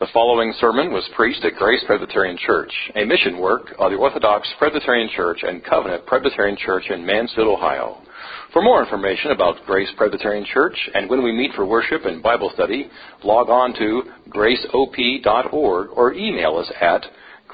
The following sermon was preached at Grace Presbyterian Church, a mission work of the Orthodox Presbyterian Church and Covenant Presbyterian Church in Mansfield, Ohio. For more information about Grace Presbyterian Church and when we meet for worship and Bible study, log on to graceop.org or email us at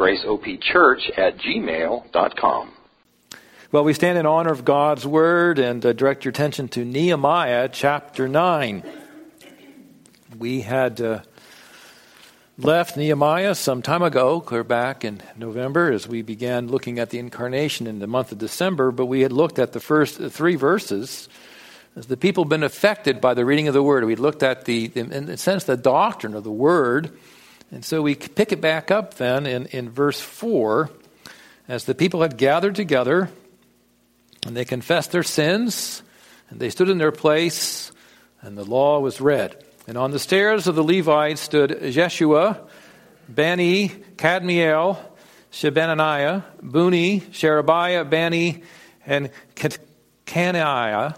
graceopchurch@gmail.com. Well, we stand in honor of God's Word and direct your attention to Nehemiah chapter 9. We had left Nehemiah some time ago, clear back in November, as we began looking at the incarnation in the month of December, but we had looked at the first three verses. As the people had been affected by the reading of the Word, we looked at in a sense, the doctrine of the Word. And so we pick it back up then in verse 4. As the people had gathered together, and they confessed their sins, and they stood in their place, and the law was read. And on the stairs of the Levites stood Jeshua, Bani, Kadmiel, Shebaniah, Buni, Sherebiah, Bani, and Kenaiah.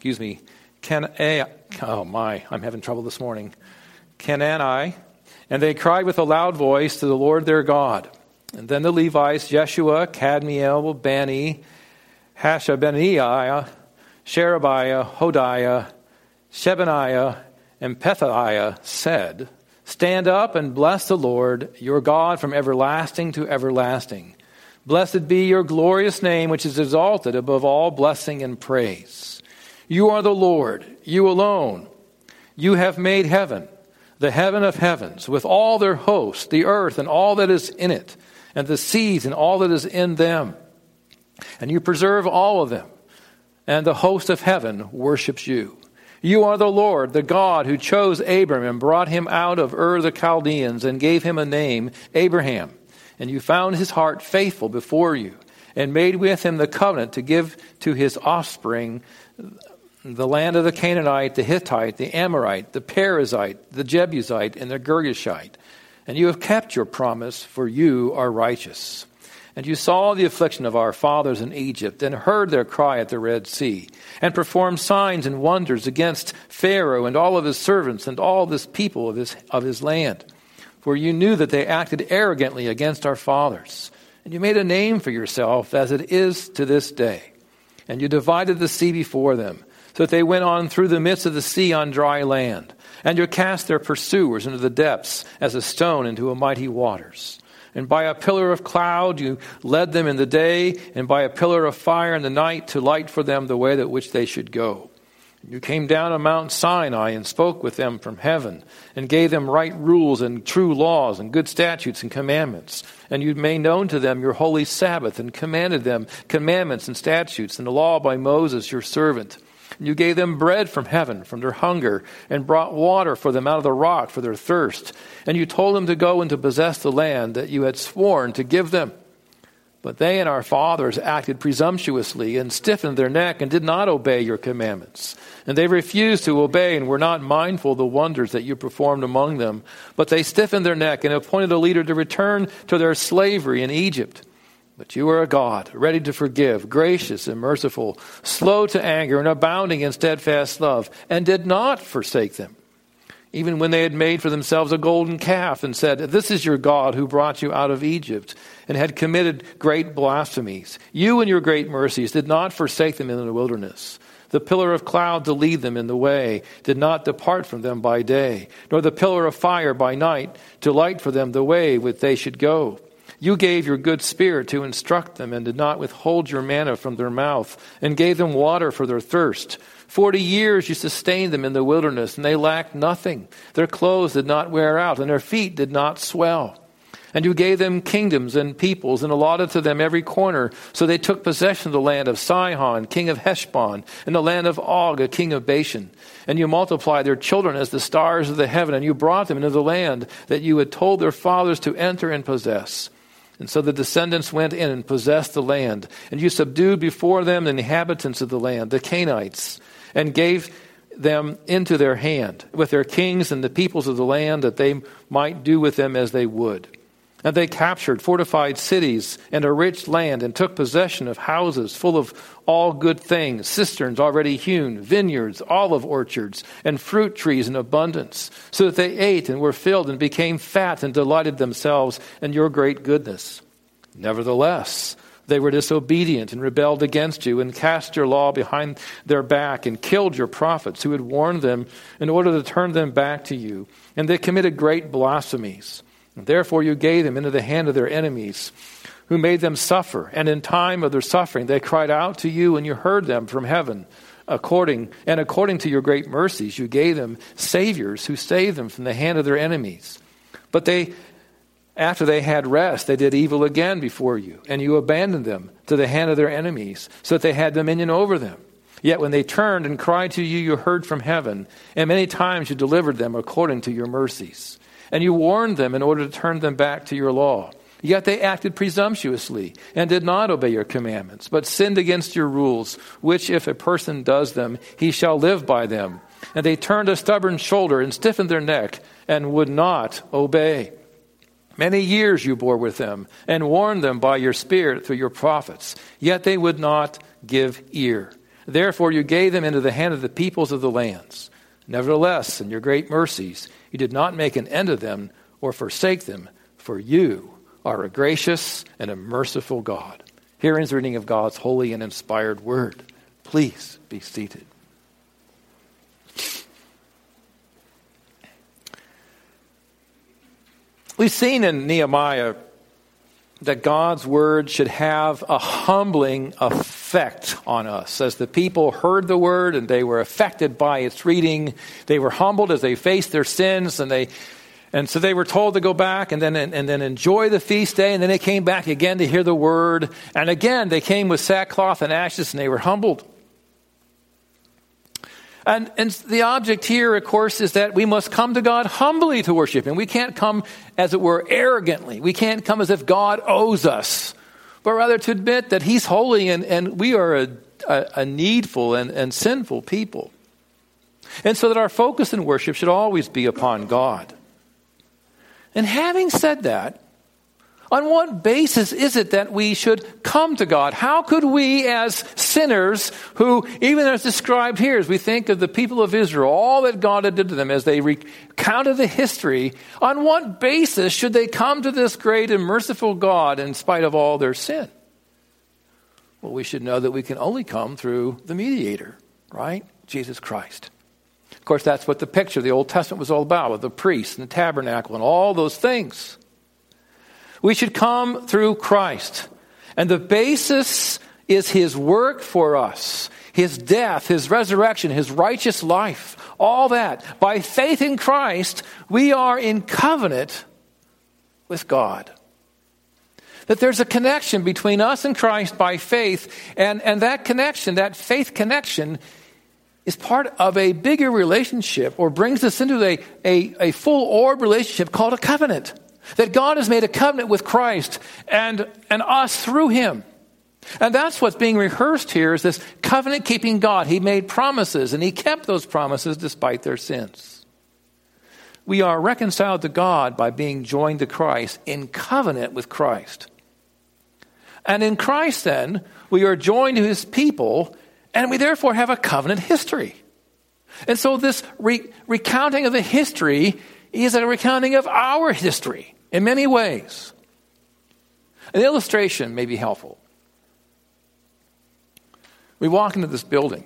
Oh my, I'm having trouble this morning. Kenani. And they cried with a loud voice to the Lord their God. And then the Levites, Jeshua, Kadmiel, Bani, Hashabaniah, Sherebiah, Hodiah, Shebaniah, and Pethahiah said, "Stand up and bless the Lord your God from everlasting to everlasting. Blessed be your glorious name, which is exalted above all blessing and praise. You are the Lord, you alone. You have made heaven, the heaven of heavens, with all their hosts, the earth and all that is in it, and the seas and all that is in them. And you preserve all of them, and the host of heaven worships you. You are the Lord, the God who chose Abram and brought him out of Ur the Chaldeans and gave him a name, Abraham. And you found his heart faithful before you and made with him the covenant to give to his offspring the land of the Canaanite, the Hittite, the Amorite, the Perizzite, the Jebusite, and the Girgashite. And you have kept your promise, for you are righteous. And you saw the affliction of our fathers in Egypt, and heard their cry at the Red Sea, and performed signs and wonders against Pharaoh and all of his servants and all this people of his land. For you knew that they acted arrogantly against our fathers. And you made a name for yourself, as it is to this day. And you divided the sea before them, so that they went on through the midst of the sea on dry land. And you cast their pursuers into the depths, as a stone into a mighty waters. And by a pillar of cloud you led them in the day, and by a pillar of fire in the night to light for them the way that which they should go. You came down on Mount Sinai and spoke with them from heaven, and gave them right rules and true laws and good statutes and commandments. And you made known to them your holy Sabbath, and commanded them commandments and statutes and the law by Moses your servant. You gave them bread from heaven from their hunger, and brought water for them out of the rock for their thirst. And you told them to go and to possess the land that you had sworn to give them. But they and our fathers acted presumptuously and stiffened their neck and did not obey your commandments. And they refused to obey and were not mindful of the wonders that you performed among them. But they stiffened their neck and appointed a leader to return to their slavery in Egypt. But you are a God, ready to forgive, gracious and merciful, slow to anger and abounding in steadfast love, and did not forsake them. Even when they had made for themselves a golden calf and said, "This is your God who brought you out of Egypt," and had committed great blasphemies. You in your great mercies did not forsake them in the wilderness. The pillar of cloud to lead them in the way did not depart from them by day, nor the pillar of fire by night to light for them the way which they should go. You gave your good spirit to instruct them, and did not withhold your manna from their mouth, and gave them water for their thirst. 40 years you sustained them in the wilderness, and they lacked nothing. Their clothes did not wear out, and their feet did not swell. And you gave them kingdoms and peoples, and allotted to them every corner. So they took possession of the land of Sihon, king of Heshbon, and the land of Og, a king of Bashan. And you multiplied their children as the stars of the heaven, and you brought them into the land that you had told their fathers to enter and possess. And so the descendants went in and possessed the land. And you subdued before them the inhabitants of the land, the Canaanites, and gave them into their hand, with their kings and the peoples of the land, that they might do with them as they would. And they captured fortified cities and a rich land and took possession of houses full of all good things, cisterns already hewn, vineyards, olive orchards, and fruit trees in abundance, so that they ate and were filled and became fat and delighted themselves in your great goodness. Nevertheless, they were disobedient and rebelled against you and cast your law behind their back and killed your prophets who had warned them in order to turn them back to you. And they committed great blasphemies. And therefore you gave them into the hand of their enemies, who made them suffer. And in time of their suffering they cried out to you, and you heard them from heaven. According to your great mercies you gave them saviors who saved them from the hand of their enemies. But after they had rest, they did evil again before you, and you abandoned them to the hand of their enemies, so that they had dominion over them. Yet when they turned and cried to you, you heard from heaven, and many times you delivered them according to your mercies. And you warned them in order to turn them back to your law. Yet they acted presumptuously and did not obey your commandments, but sinned against your rules, which if a person does them, he shall live by them. And they turned a stubborn shoulder and stiffened their neck and would not obey. Many years you bore with them and warned them by your Spirit through your prophets, yet they would not give ear. Therefore you gave them into the hand of the peoples of the lands. Nevertheless, in your great mercies, you did not make an end of them or forsake them, for you are a gracious and a merciful God. Here ends the reading of God's holy and inspired word. Please be seated. We've seen in Nehemiah that God's word should have a humbling effect on us. As the people heard the word and they were affected by its reading, they were humbled as they faced their sins, and so they were told to go back and then enjoy the feast day, and then they came back again to hear the word, and again they came with sackcloth and ashes and they were humbled. And the object here, of course, is that we must come to God humbly to worship Him. We can't come, as it were, arrogantly. We can't come as if God owes us, but rather to admit that He's holy and we are a needful and sinful people. And so that our focus in worship should always be upon God. And having said that, on what basis is it that we should come to God? How could we as sinners who, even as described here, as we think of the people of Israel, all that God had done to them as they recounted the history, on what basis should they come to this great and merciful God in spite of all their sin? Well, we should know that we can only come through the mediator, right? Jesus Christ. Of course, that's what the picture of the Old Testament was all about, with the priest and the tabernacle and all those things. We should come through Christ. And the basis is His work for us, His death, His resurrection, His righteous life, all that. By faith in Christ, we are in covenant with God. That there's a connection between us and Christ by faith, and that connection, that faith connection, is part of a bigger relationship, or brings us into a full-orb relationship called a covenant. That God has made a covenant with Christ and us through Him. And that's what's being rehearsed here, is this covenant-keeping God. He made promises, and He kept those promises despite their sins. We are reconciled to God by being joined to Christ, in covenant with Christ. And in Christ, then, we are joined to His people, and we therefore have a covenant history. And so this recounting of the history is a recounting of our history in many ways. An illustration may be helpful. We walk into this building,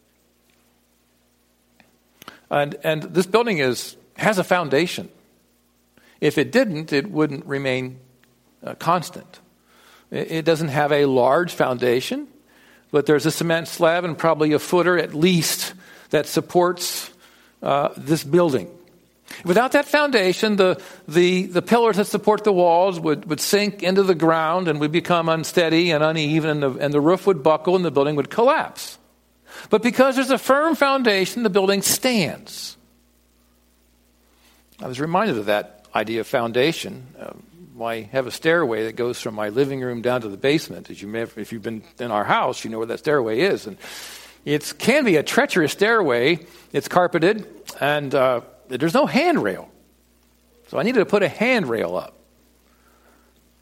and this building has a foundation. If it didn't, it wouldn't remain constant. It doesn't have a large foundation, but there's a cement slab and probably a footer at least that supports this building. Without that foundation, the pillars that support the walls would sink into the ground and would become unsteady and uneven, and the roof would buckle and the building would collapse. But because there's a firm foundation, the building stands. I was reminded of that idea of foundation. I have a stairway that goes from my living room down to the basement. If you've been in our house, you know where that stairway is. And it can be a treacherous stairway. It's carpeted, and there's no handrail. So I needed to put a handrail up.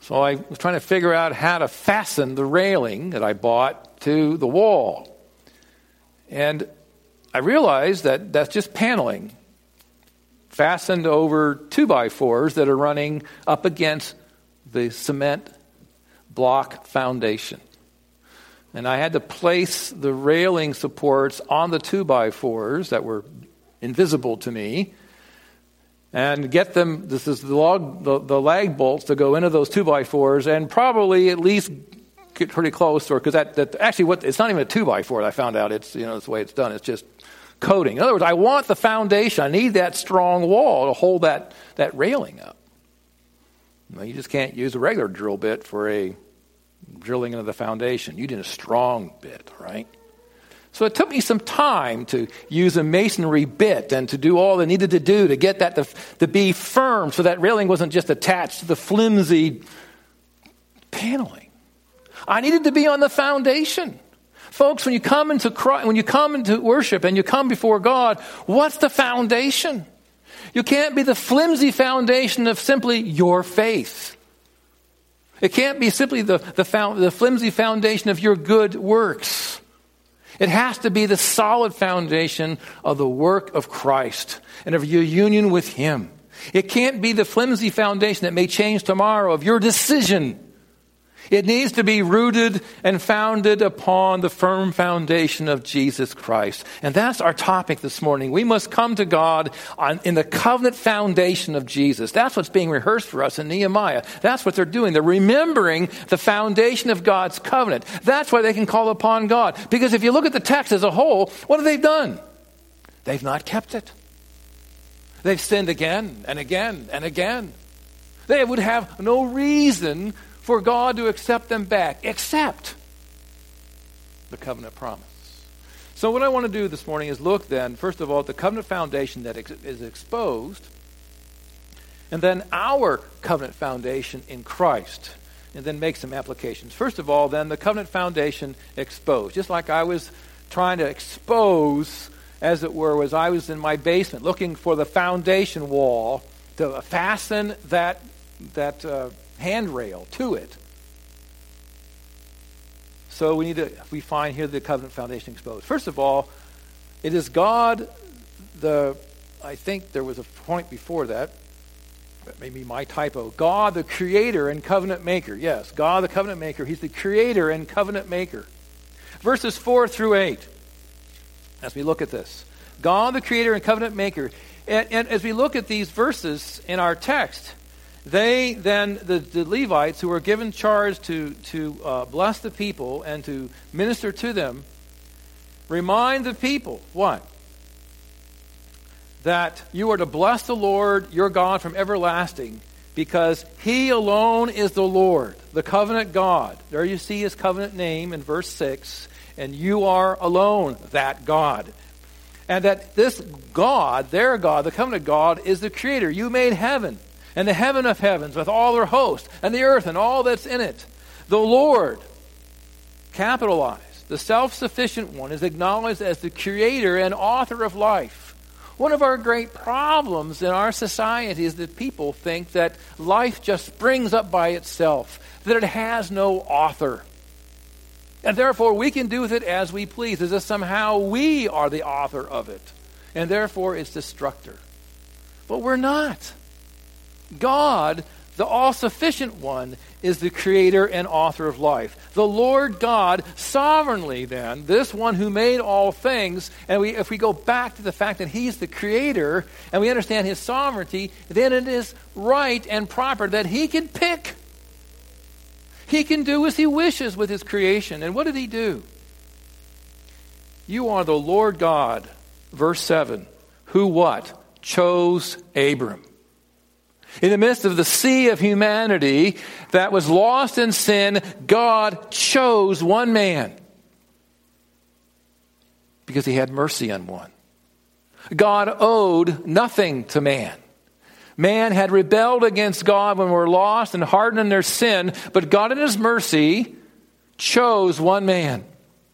So I was trying to figure out how to fasten the railing that I bought to the wall. And I realized that that's just paneling fastened over 2x4s that are running up against the cement block foundation. And I had to place the railing supports on the 2x4s that were invisible to me and get them, this is the lag bolts to go into those 2x4s and probably at least get pretty close, or because that actually it's not even a 2x4 I found out. It's it's the way it's done. It's just coating. In other words, I want the foundation. I need that strong wall to hold that railing up. You just can't use a regular drill bit for a drilling into the foundation. You need a strong bit, right? So it took me some time to use a masonry bit and to do all I needed to do to get that to be firm so that railing wasn't just attached to the flimsy paneling. I needed to be on the foundation. Folks, when you come into worship and you come before God, what's the foundation? You can't be the flimsy foundation of simply your faith. It can't be simply the flimsy foundation of your good works. It has to be the solid foundation of the work of Christ and of your union with Him. It can't be the flimsy foundation that may change tomorrow of your decision. It needs to be rooted and founded upon the firm foundation of Jesus Christ. And that's our topic this morning. We must come to God in the covenant foundation of Jesus. That's what's being rehearsed for us in Nehemiah. That's what they're doing. They're remembering the foundation of God's covenant. That's why they can call upon God. Because if you look at the text as a whole, what have they done? They've not kept it. They've sinned again and again and again. They would have no reason for God to accept them back, except the covenant promise. So what I want to do this morning is look then, first of all, at the covenant foundation that is exposed, and then our covenant foundation in Christ, and then make some applications. First of all, then, the covenant foundation exposed. Just like I was trying to expose, as it were, as I was in my basement looking for the foundation wall to fasten that handrail to it. So we find here the covenant foundation exposed. First of all, it is God, I think there was a point before that maybe my typo. God the creator and covenant maker. Yes, God the covenant maker. He's the creator and covenant maker. Verses 4 through 8. As we look at this. God the creator and covenant maker. And as we look at these verses in our text, they then, the Levites who were given charge to bless the people and to minister to them, remind the people, what? That you are to bless the Lord your God from everlasting, because He alone is the Lord, the covenant God. There you see His covenant name in verse 6, and you are alone that God. And that this God, their God, the covenant God, is the creator. You made heaven, and the heaven of heavens with all their host, and the earth and all that's in it. The Lord, capitalized, the self-sufficient one, is acknowledged as the creator and author of life. One of our great problems in our society is that people think that life just springs up by itself, that it has no author. And therefore we can do with it as we please, as if somehow we are the author of it, and therefore its destructor. But we're not. God, the all-sufficient one, is the creator and author of life. The Lord God, sovereignly then, this one who made all things, and if we go back to the fact that He's the creator, and we understand His sovereignty, then it is right and proper that He can pick. He can do as He wishes with His creation. And what did He do? You are the Lord God, verse 7, who what? Chose Abram. In the midst of the sea of humanity that was lost in sin, God chose one man because He had mercy on one. God owed nothing to man. Man had rebelled against God when we were lost and hardened in their sin, but God in His mercy chose one man.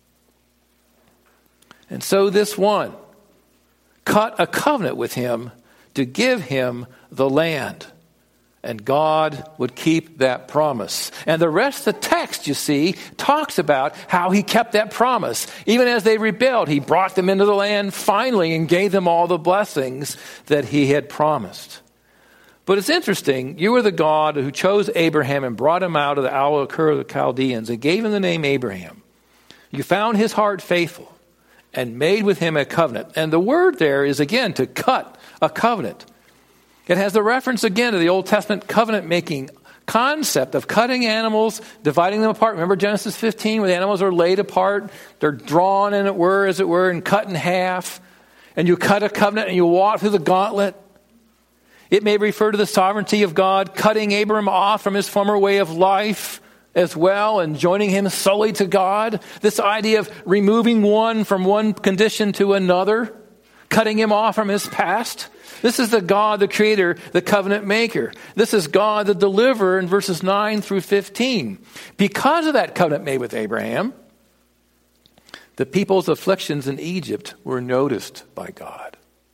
And so this one cut a covenant with him to give him the land. And God would keep that promise. And the rest of the text, you see, talks about how he kept that promise. Even as they rebelled, he brought them into the land finally and gave them all the blessings that he had promised. But it's interesting. You are the God who chose Abraham and brought him out of the Ur of the Chaldeans and gave him the name Abraham. You found his heart faithful and made with him a covenant. And the word there is, again, to cut a covenant. It has the reference again to the Old Testament covenant-making concept of cutting animals, dividing them apart. Remember Genesis 15 where the animals are laid apart, they're drawn as it were, and cut in half. And you cut a covenant and you walk through the gauntlet. It may refer to the sovereignty of God, cutting Abram off from his former way of life as well and joining him solely to God. This idea of removing one from one condition to another, cutting him off from his past. This is the God, the creator, the covenant maker. This is God, the deliverer in verses 9 through 15. Because of that covenant made with Abraham, the people's afflictions in Egypt were noticed by God.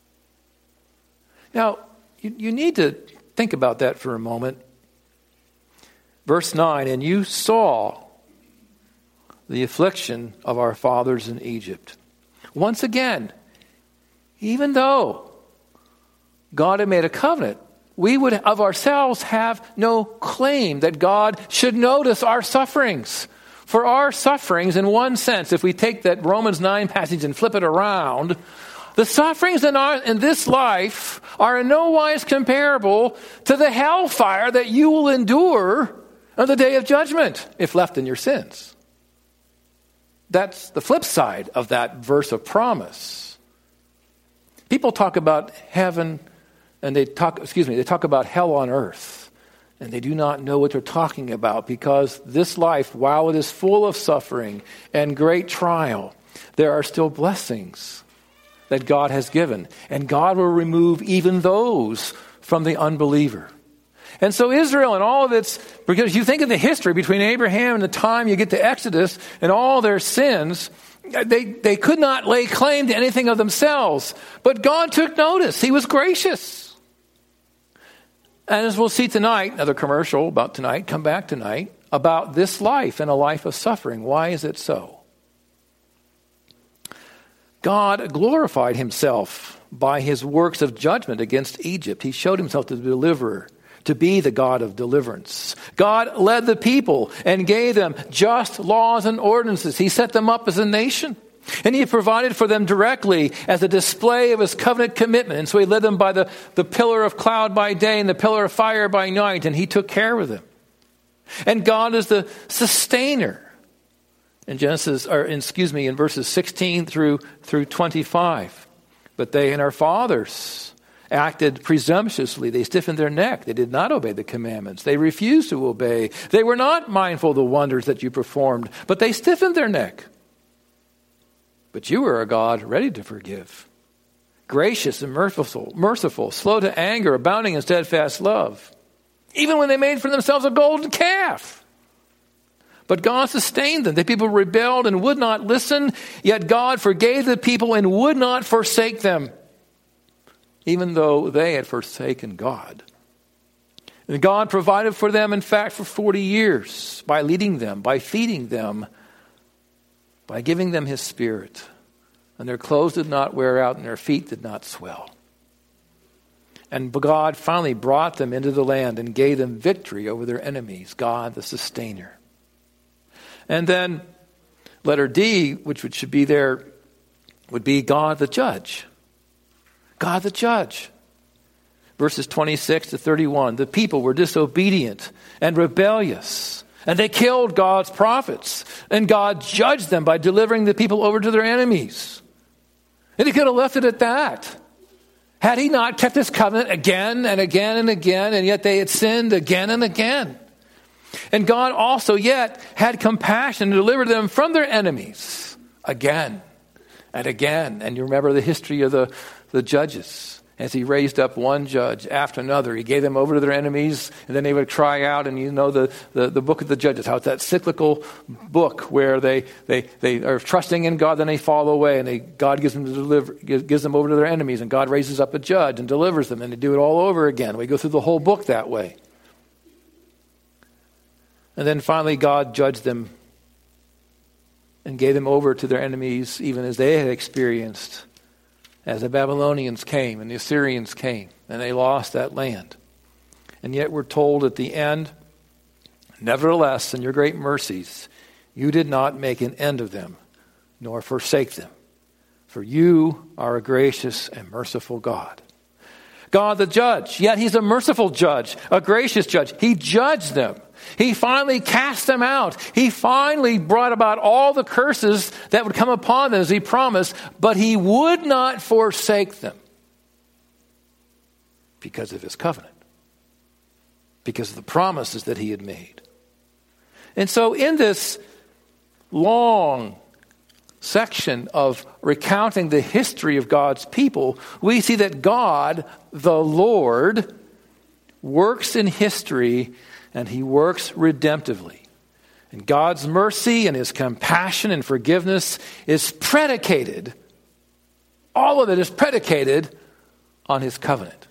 Now, you need to think about that for a moment. Verse 9, and you saw the affliction of our fathers in Egypt. Once again, even though God had made a covenant, we would of ourselves have no claim that God should notice our sufferings. For our sufferings, in one sense, if we take that Romans 9 passage and flip it around, the sufferings in this life are in no wise comparable to the hellfire that you will endure on the day of judgment if left in your sins. That's the flip side of that verse of promise. People talk about heaven and they talk about hell on earth. And they do not know what they're talking about because this life, while it is full of suffering and great trial, there are still blessings that God has given. And God will remove even those from the unbeliever. And so Israel and all of its, because you think of the history between Abraham and the time you get to Exodus and all their sins, they could not lay claim to anything of themselves. But God took notice. He was gracious. And as we'll see tonight, another commercial about tonight, come back tonight, about this life and a life of suffering. Why is it so? God glorified himself by his works of judgment against Egypt. He showed himself to the deliverer, to be the God of deliverance. God led the people and gave them just laws and ordinances. He set them up as a nation. And he provided for them directly as a display of his covenant commitment. And so he led them by the pillar of cloud by day and the pillar of fire by night. And he took care of them. And God is the sustainer. In verses 16 through 25. But they and our fathers acted presumptuously. They stiffened their neck. They did not obey the commandments. They refused to obey. They were not mindful of the wonders that you performed, but they stiffened their neck. But you are a God ready to forgive, gracious and merciful, slow to anger, abounding in steadfast love, even when they made for themselves a golden calf. But God sustained them. The people rebelled and would not listen, yet God forgave the people and would not forsake them, even though they had forsaken God. And God provided for them, in fact, for 40 years by leading them, by feeding them, by giving them his Spirit. And their clothes did not wear out and their feet did not swell. And God finally brought them into the land and gave them victory over their enemies, God the sustainer. And then letter D, which should be there, would be God the judge. God the judge. Verses 26 to 31. The people were disobedient and rebellious. And they killed God's prophets. And God judged them by delivering the people over to their enemies. And he could have left it at that. Had he not kept his covenant again and again and again, and yet they had sinned again and again. And God also yet had compassion to deliver them from their enemies again and again. And you remember the history of the judges. As he raised up one judge after another, he gave them over to their enemies, and then they would cry out. And you know the book of the Judges, how it's that cyclical book where they are trusting in God, then they fall away, and God gives them over to their enemies, and God raises up a judge and delivers them, and they do it all over again. We go through the whole book that way. And then finally God judged them and gave them over to their enemies, even as they had experienced as the Babylonians came and the Assyrians came, and they lost that land. And yet we're told at the end, nevertheless, in your great mercies, you did not make an end of them, nor forsake them. For you are a gracious and merciful God. God the judge, yet he's a merciful judge, a gracious judge. He judged them. He finally cast them out. He finally brought about all the curses that would come upon them as he promised, but he would not forsake them because of his covenant, because of the promises that he had made. And so in this long section of recounting the history of God's people, we see that God, the Lord, works in history and he works redemptively. And God's mercy and his compassion and forgiveness is predicated, all of it is predicated on his covenant.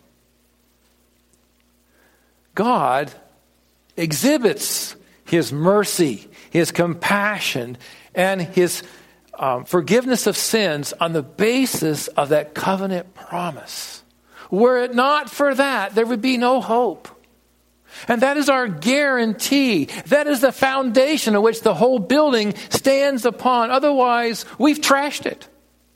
God exhibits his mercy, his compassion, and his forgiveness of sins on the basis of that covenant promise. Were it not for that, there would be no hope. And that is our guarantee. That is the foundation on which the whole building stands upon. Otherwise, we've trashed it.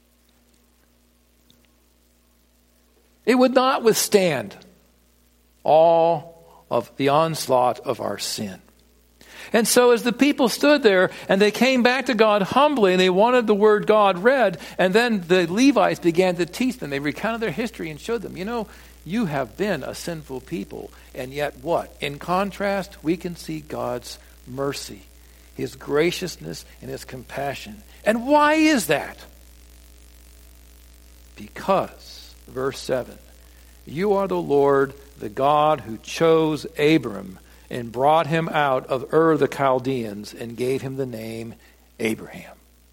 It would not withstand all of the onslaught of our sin. And so as the people stood there and they came back to God humbly and they wanted the word God read, and then the Levites began to teach them. They recounted their history and showed them, you have been a sinful people. And yet what? In contrast, we can see God's mercy, his graciousness, and his compassion. And why is that? Because, verse 7, you are the Lord, the God who chose Abram and brought him out of Ur of the Chaldeans and gave him the name Abraham.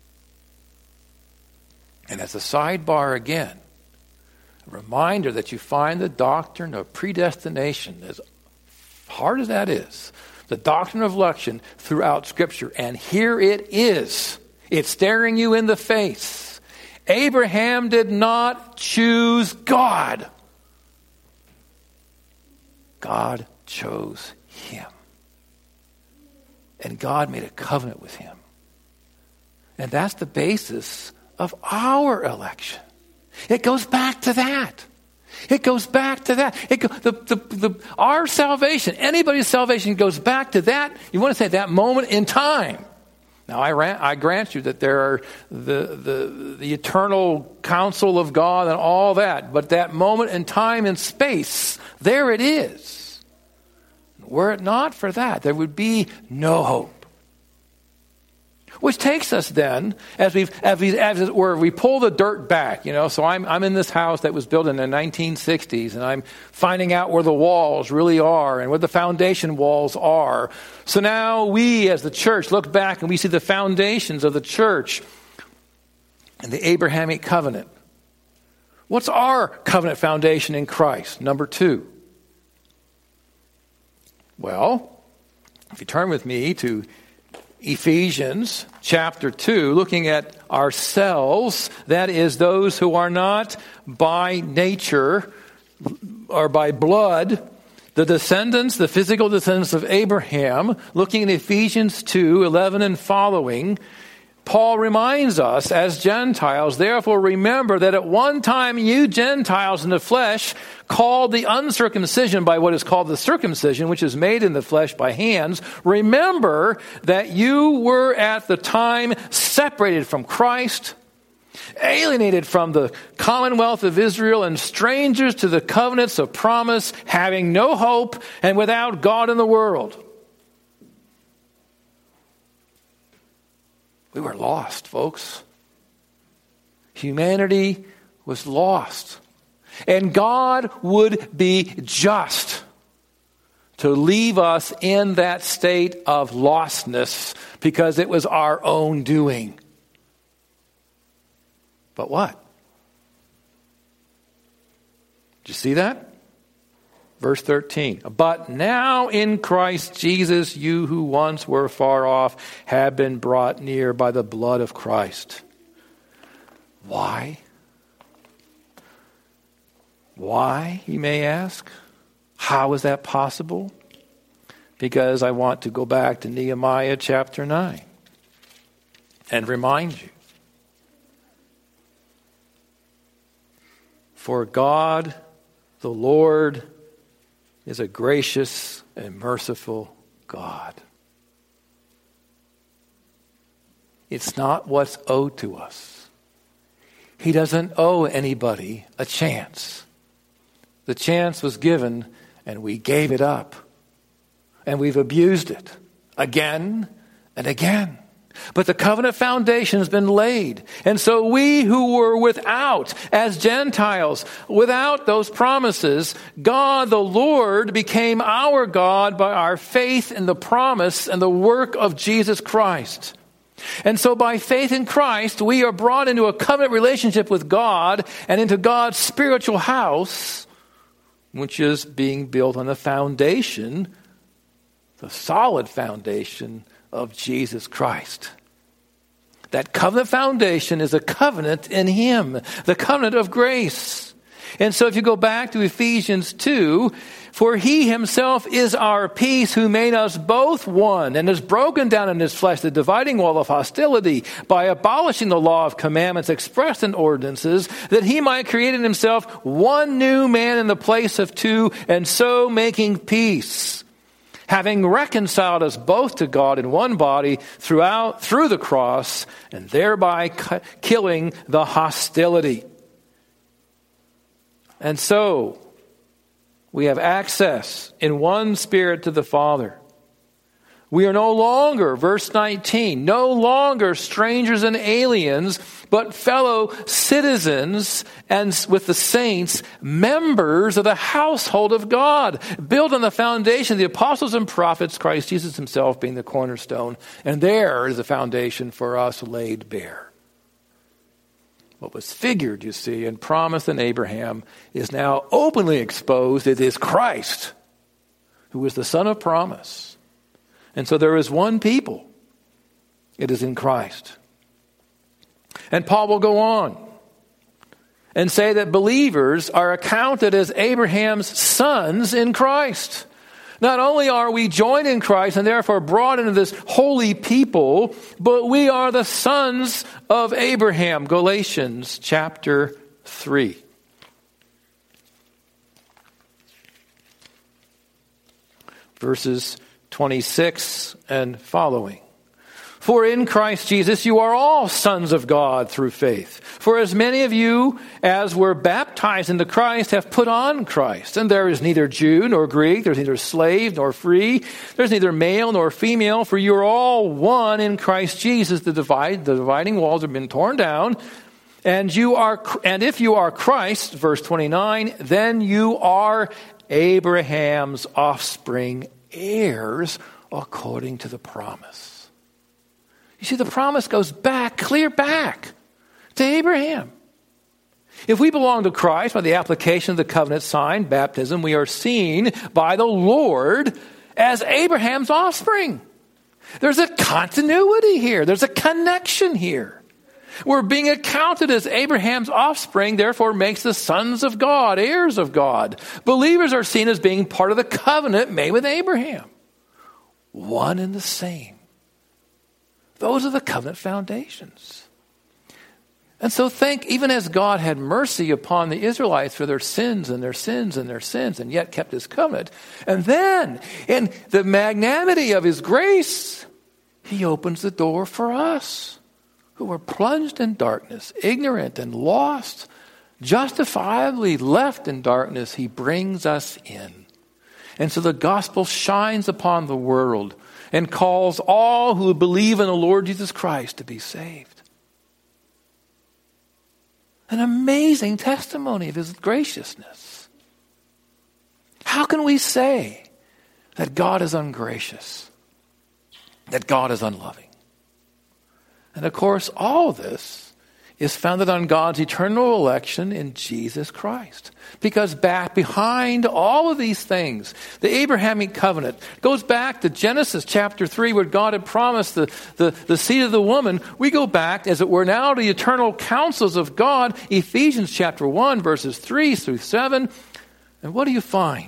And as a sidebar again, a reminder that you find the doctrine of predestination, as hard as that is, the doctrine of election throughout Scripture. And here it is. It's staring you in the face. Abraham did not choose God. God chose him. And God made a covenant with him. And that's the basis of our election. It goes back to that. It goes back to that. Our salvation, anybody's salvation goes back to that. You want to say that moment in time. Now, I grant you that there are the eternal counsel of God and all that. But that moment in time and space, there it is. Were it not for that, there would be no hope. Which takes us then, as we pull the dirt back, so I'm in this house that was built in the 1960s, and I'm finding out where the walls really are and where the foundation walls are. So now we as the church look back and we see the foundations of the church and the Abrahamic covenant. What's our covenant foundation in Christ? Number 2. Well, if you turn with me to Ephesians chapter 2, looking at ourselves, that is those who are not by nature or by blood, the physical descendants of Abraham, looking at Ephesians 2:11 and following, Paul reminds us as Gentiles, therefore remember that at one time you Gentiles in the flesh, called the uncircumcision by what is called the circumcision, which is made in the flesh by hands, remember that you were at the time separated from Christ, alienated from the commonwealth of Israel, and strangers to the covenants of promise, having no hope and without God in the world. We were lost, folks. Humanity was lost. And God would be just to leave us in that state of lostness because it was our own doing. But what? Did you see that? Verse 13, but now in Christ Jesus, you who once were far off have been brought near by the blood of Christ. Why? Why, you may ask? How is that possible? Because I want to go back to Nehemiah chapter 9 and remind you. For God, the Lord, is a gracious and merciful God. It's not what's owed to us. He doesn't owe anybody a chance. The chance was given and we gave it up. And we've abused it again and again. But the covenant foundation has been laid. And so we who were without, as Gentiles, without those promises, God the Lord became our God by our faith in the promise and the work of Jesus Christ. And so by faith in Christ, we are brought into a covenant relationship with God and into God's spiritual house, which is being built on the foundation, the solid foundation of Jesus Christ. That covenant foundation is a covenant in Him, the covenant of grace. And so if you go back to Ephesians 2, for He Himself is our peace, who made us both one, and has broken down in His flesh the dividing wall of hostility by abolishing the law of commandments expressed in ordinances, that He might create in Himself one new man in the place of two, and so making peace, having reconciled us both to God in one body through the cross, and thereby killing the hostility. And so we have access in one Spirit to the Father. We are no longer, verse 19, no longer strangers and aliens, but fellow citizens and with the saints, members of the household of God, built on the foundation of the apostles and prophets, Christ Jesus Himself being the cornerstone. And there is a foundation for us laid bare. What was figured, you see, and promised in Abraham is now openly exposed. It is Christ, who is the Son of promise. And so there is one people. It is in Christ. And Paul will go on and say that believers are accounted as Abraham's sons in Christ. Not only are we joined in Christ and therefore brought into this holy people, but we are the sons of Abraham. Galatians chapter 3. Verses 26 and following. For in Christ Jesus you are all sons of God through faith. For as many of you as were baptized into Christ have put on Christ. And there is neither Jew nor Greek, there's neither slave nor free, there's neither male nor female, for you are all one in Christ Jesus. The dividing walls have been torn down. And if you are Christ, verse 29, then you are Abraham's offspring, heirs according to the promise. You see, the promise goes back, clear back to Abraham. If we belong to Christ by the application of the covenant sign, baptism, we are seen by the Lord as Abraham's offspring. There's a continuity here. There's a connection here. We're being accounted as Abraham's offspring, therefore makes the sons of God, heirs of God. Believers are seen as being part of the covenant made with Abraham. One and the same. Those are the covenant foundations. And so even as God had mercy upon the Israelites for their sins and their sins and their sins, and yet kept His covenant, and then in the magnanimity of His grace, He opens the door for us, who were plunged in darkness, ignorant and lost, justifiably left in darkness. He brings us in. And so the gospel shines upon the world and calls all who believe in the Lord Jesus Christ to be saved. An amazing testimony of His graciousness. How can we say that God is ungracious, that God is unloving? And of course, all of this is founded on God's eternal election in Jesus Christ. Because back behind all of these things, the Abrahamic covenant goes back to Genesis chapter 3, where God had promised the seed of the woman. We go back, as it were, now to the eternal counsels of God, Ephesians chapter 1, verses 3 through 7. And what do you find?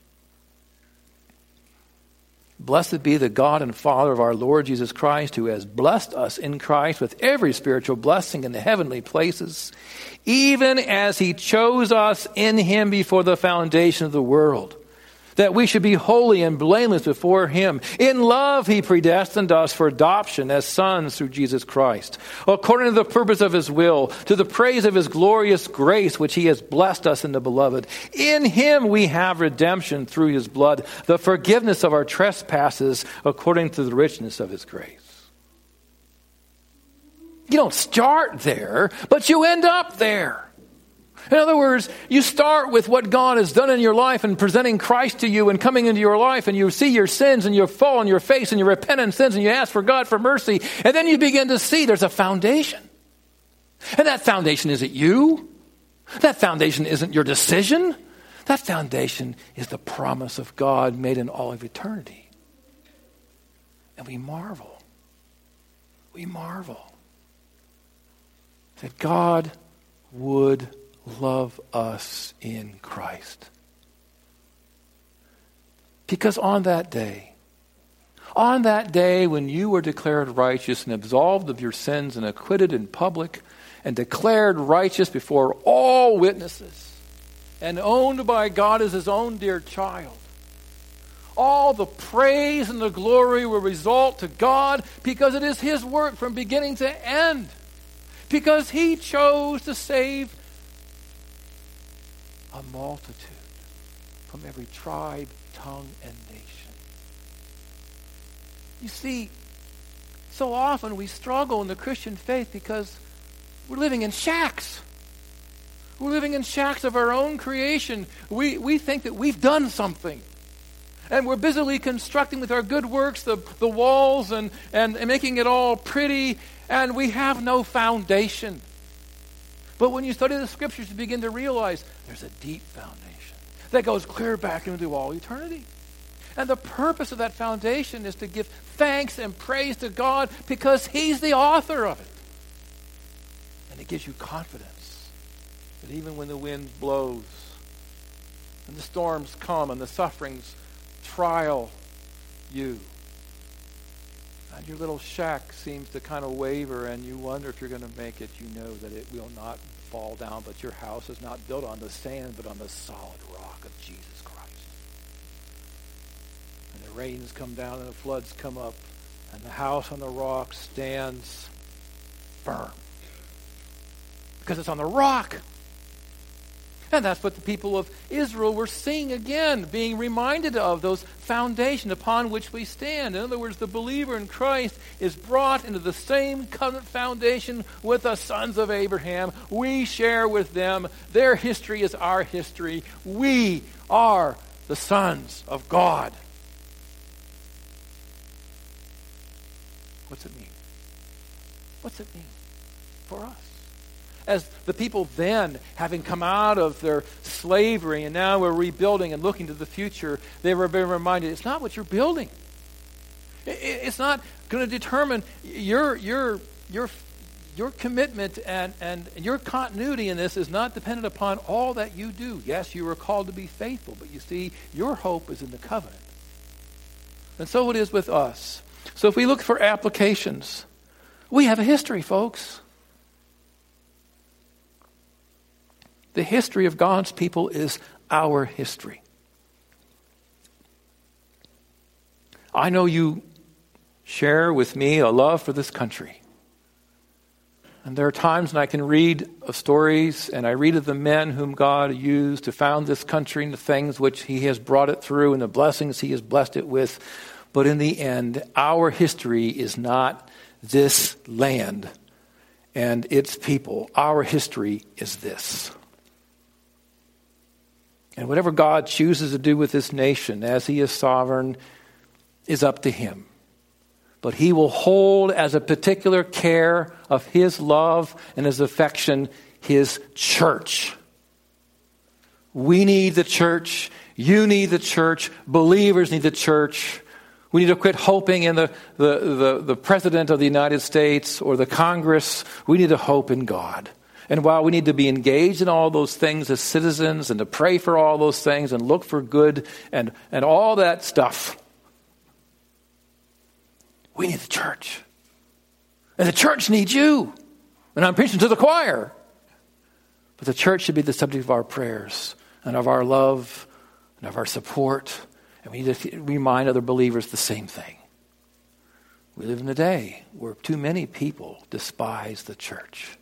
Blessed be the God and Father of our Lord Jesus Christ, who has blessed us in Christ with every spiritual blessing in the heavenly places, even as he chose us in him before the foundation of the world, that we should be holy and blameless before him. In love he predestined us for adoption as sons through Jesus Christ, according to the purpose of his will, to the praise of his glorious grace, which he has blessed us in the beloved. In him we have redemption through his blood, the forgiveness of our trespasses, according to the richness of his grace. You don't start there, but you end up there. In other words, you start with what God has done in your life and presenting Christ to you and coming into your life, and you see your sins and you fall on your face and you repent in sins and you ask for God for mercy. And then you begin to see there's a foundation. And that foundation isn't you. That foundation isn't your decision. That foundation is the promise of God made in all of eternity. And we marvel. We marvel that God would love us in Christ. Because on that day when you were declared righteous and absolved of your sins and acquitted in public and declared righteous before all witnesses and owned by God as his own dear child, all the praise and the glory will result to God because it is his work from beginning to end. Because he chose to save a multitude from every tribe, tongue, and nation. You see, so often we struggle in the Christian faith because we're living in shacks. We're living in shacks of our own creation. We think that we've done something. And we're busily constructing with our good works the walls and making it all pretty, and we have no foundation. But when you study the scriptures, you begin to realize there's a deep foundation that goes clear back into all eternity. And the purpose of that foundation is to give thanks and praise to God because he's the author of it. And it gives you confidence that even when the wind blows and the storms come and the sufferings trial you, and your little shack seems to kind of waver and you wonder if you're going to make it, you know that it will not fall down, but your house is not built on the sand, but on the solid rock of Jesus Christ. And the rains come down and the floods come up, and the house on the rock stands firm. Because it's on the rock. And that's what the people of Israel were seeing again, being reminded of those foundation upon which we stand. In other words, the believer in Christ is brought into the same covenant foundation with the sons of Abraham. We share with them. Their history is our history. We are the sons of God. What's it mean? What's it mean for us? As the people then, having come out of their slavery and now we're rebuilding and looking to the future, they were being reminded, it's not what you're building. It's not going to determine your commitment and your continuity in this is not dependent upon all that you do. Yes, you are called to be faithful, but you see, your hope is in the covenant. And so it is with us. So if we look for applications, we have a history, folks. The history of God's people is our history. I know you share with me a love for this country. And there are times when I can read of stories, and I read of the men whom God used to found this country and the things which he has brought it through and the blessings he has blessed it with. But in the end, our history is not this land and its people. Our history is this. And whatever God chooses to do with this nation as he is sovereign is up to him. but he will hold as a particular care of his love and his affection his church. We need the church. You need the church. Believers need the church. We need to quit hoping in the President of the United States or the Congress. We need to hope in God. And while we need to be engaged in all those things as citizens and to pray for all those things and look for good and all that stuff, we need the church. And the church needs you. And I'm preaching to the choir. But the church should be the subject of our prayers and of our love and of our support. And we need to remind other believers the same thing. We live in a day where too many people despise the church.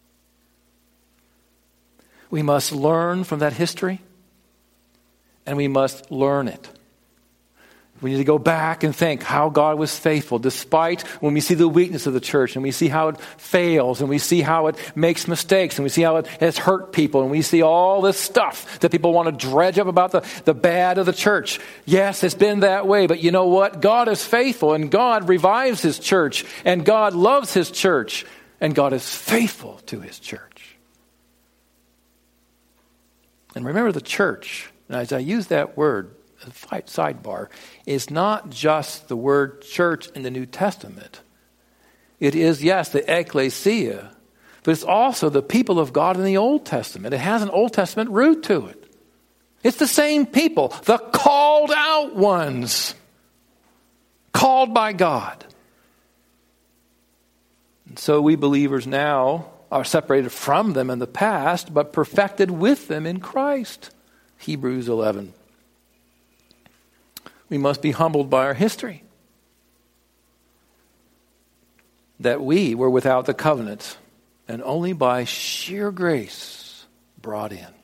We must learn from that history, and we must learn it. We need to go back and think how God was faithful, despite when we see the weakness of the church, and we see how it fails, and we see how it makes mistakes, and we see how it has hurt people, and we see all this stuff that people want to dredge up about the bad of the church. Yes, it's been that way, but you know what? God is faithful, and God revives his church, and God loves his church, and God is faithful to his church. And remember, the church, and as I use that word, sidebar, is not just the word church in the New Testament. It is, yes, the ecclesia, but it's also the people of God in the Old Testament. It has an Old Testament root to it. It's the same people, the called out ones, called by God. And so we believers now are separated from them in the past, but perfected with them in Christ. Hebrews 11. We must be humbled by our history. That we were without the covenant, and only by sheer grace brought in.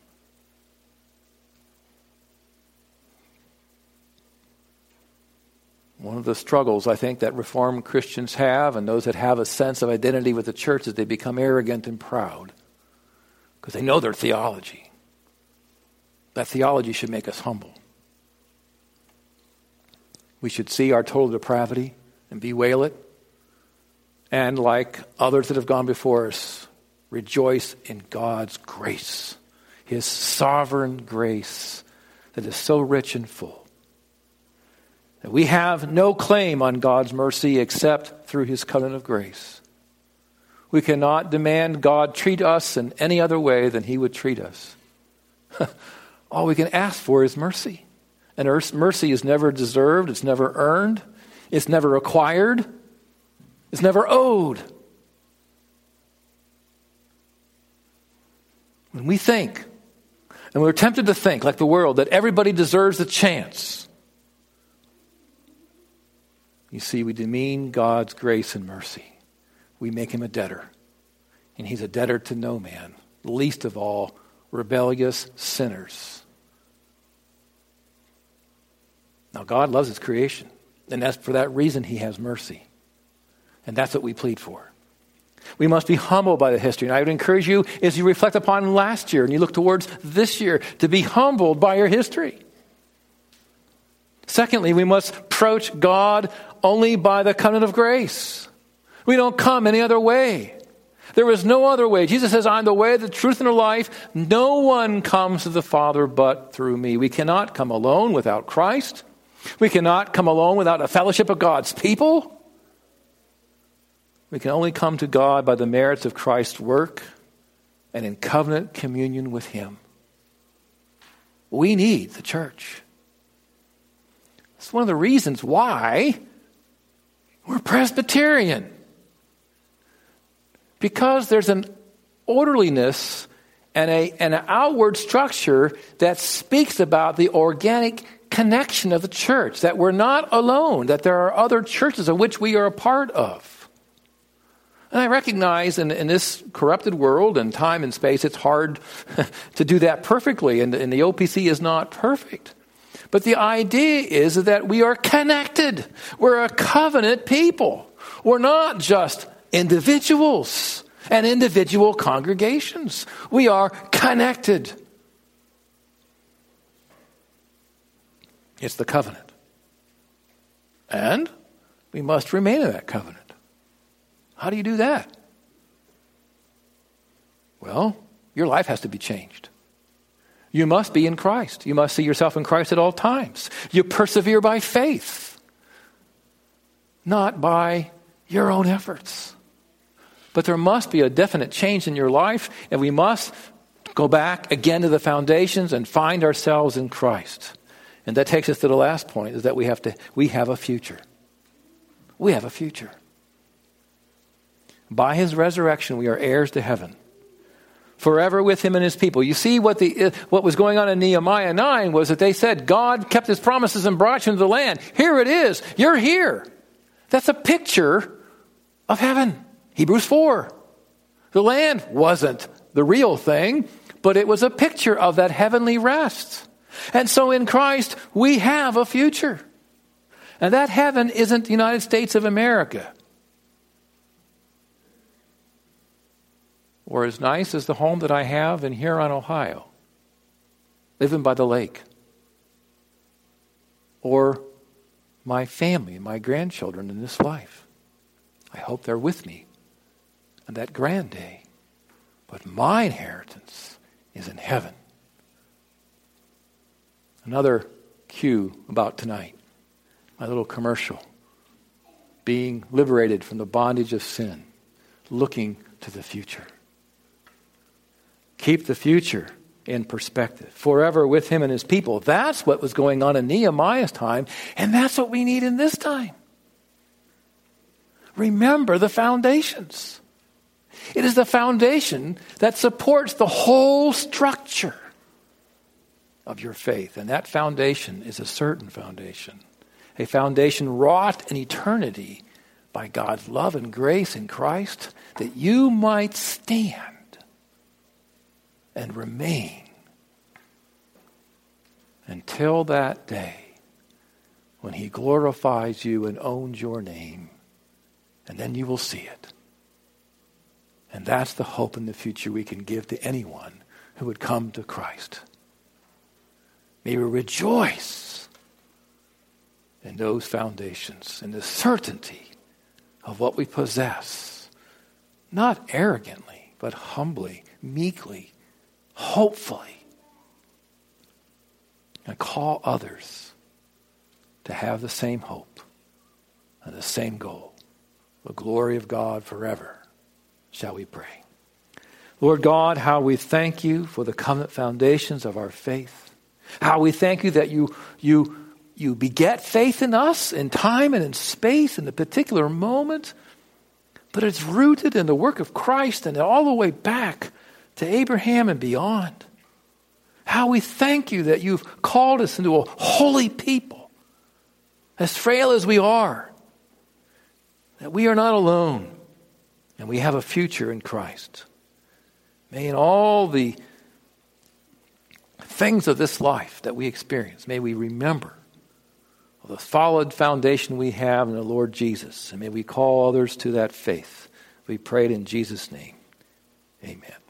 One of the struggles, I think, that Reformed Christians have, and those that have a sense of identity with the church, is they become arrogant and proud because they know their theology. That theology should make us humble. We should see our total depravity and bewail it. And like others that have gone before us, rejoice in God's grace, his sovereign grace that is so rich and full. That we have no claim on God's mercy except through his covenant of grace. We cannot demand God treat us in any other way than he would treat us. All we can ask for is mercy. And mercy is never deserved, it's never earned, it's never acquired, it's never owed. When we think, and we're tempted to think, like the world, that everybody deserves a chance, you see, we demean God's grace and mercy. We make him a debtor. And he's a debtor to no man, least of all rebellious sinners. Now, God loves his creation. And that's for that reason he has mercy. And that's what we plead for. We must be humbled by the history. And I would encourage you, as you reflect upon last year and you look towards this year, to be humbled by your history. Secondly, we must approach God only by the covenant of grace. We don't come any other way. There is no other way. Jesus says, I'm the way, the truth, and the life. No one comes to the Father but through me. We cannot come alone without Christ. We cannot come alone without a fellowship of God's people. We can only come to God by the merits of Christ's work and in covenant communion with him. We need the church. It's one of the reasons why we're Presbyterian. Because there's an orderliness and an outward structure that speaks about the organic connection of the church, that we're not alone, that there are other churches of which we are a part of. And I recognize in this corrupted world and time and space, it's hard to do that perfectly, and the OPC is not perfect. But the idea is that we are connected. We're a covenant people. We're not just individuals and individual congregations. We are connected. It's the covenant. And we must remain in that covenant. How do you do that? Well, your life has to be changed. You must be in Christ. You must see yourself in Christ at all times. You persevere by faith, not by your own efforts. But there must be a definite change in your life, and we must go back again to the foundations and find ourselves in Christ. And that takes us to the last point, is that we have a future. We have a future. By his resurrection, we are heirs to heaven, forever with him and his people. You see, what was going on in Nehemiah 9 was that they said, God kept his promises and brought you into the land. Here it is. You're here. That's a picture of heaven. Hebrews 4. The land wasn't the real thing, but it was a picture of that heavenly rest. And so in Christ, we have a future. And that heaven isn't the United States of America, or as nice as the home that I have in Huron, Ohio, living by the lake, or my family, my grandchildren in this life. I hope they're with me on that grand day. But my inheritance is in heaven. Another cue about tonight, my little commercial. Being liberated from the bondage of sin, looking to the future. Keep the future in perspective. Forever with him and his people. That's what was going on in Nehemiah's time, and that's what we need in this time. Remember the foundations. It is the foundation that supports the whole structure of your faith. And that foundation is a certain foundation. A foundation wrought in eternity by God's love and grace in Christ, that you might stand and remain until that day when he glorifies you and owns your name. And then you will see it. And that's the hope in the future we can give to anyone who would come to Christ. May we rejoice in those foundations, in the certainty of what we possess, not arrogantly, but humbly, meekly, hopefully, and call others to have the same hope and the same goal, the glory of God forever. Shall we pray? Lord God, how we thank you for the covenant foundations of our faith. How we thank you that you beget faith in us in time and in space in a particular moment, but it's rooted in the work of Christ and all the way back to Abraham and beyond. How we thank you that you've called us into a holy people, as frail as we are, that we are not alone. And we have a future in Christ. May in all the things of this life that we experience, may we remember the solid foundation we have in the Lord Jesus. And may we call others to that faith. We pray it in Jesus' name. Amen.